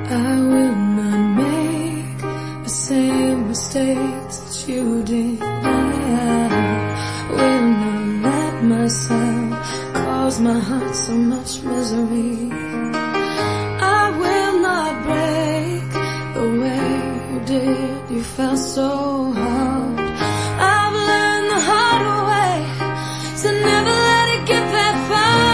I will not make the same mistakes that you did. I will not let myself cause my heart so much misery. I will not break the way you did. You felt so hard. I've learned the hard way to never let it get that far.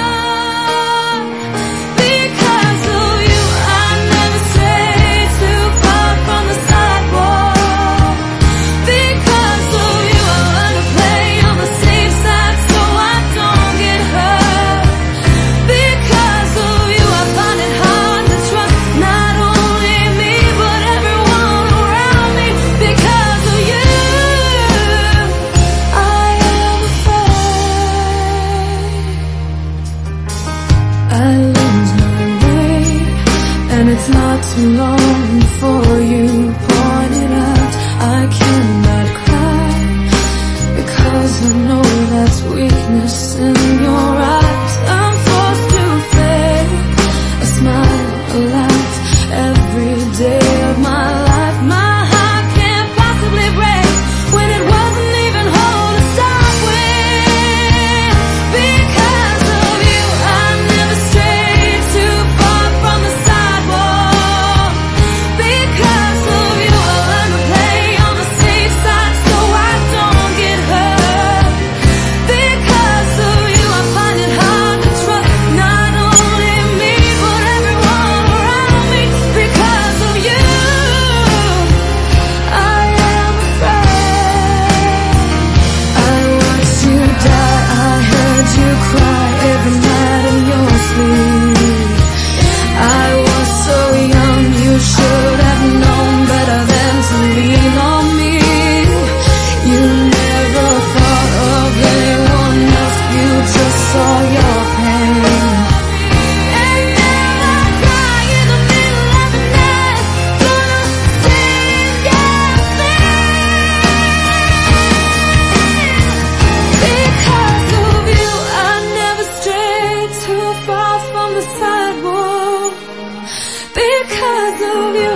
Because of you, I never strayed too far from the sidewalk. Because of you, I learned to play on the safe side so I don't get hurt. Because of you, I find it hard to trust not only me but everyone around me. Because of you, I am afraid I lose my way, and it's not too long before you point it out. I cannot cry because I know that's weakness in your eyes. I'm forced to fake a smile, a laugh every day of my life. My heart can't possibly break when it wasn't even whole to start with. Because of you, I never strayed too far from the sidewalk. Because of you, I learned to play on the safe side so I don't get hurt. Because of you, I find it hard to trust not only me but everyone around me. Because of you, I am afraid. I watched you die, I heard you cry every night in your sleep. I was so young, you should have known better than to lean on me. You never thought of anyone else, you just saw your pain. And now I cry in the middle of the night, gonna sing your thing. Because of you, I never strayed too far from the sidewalk. Because of you,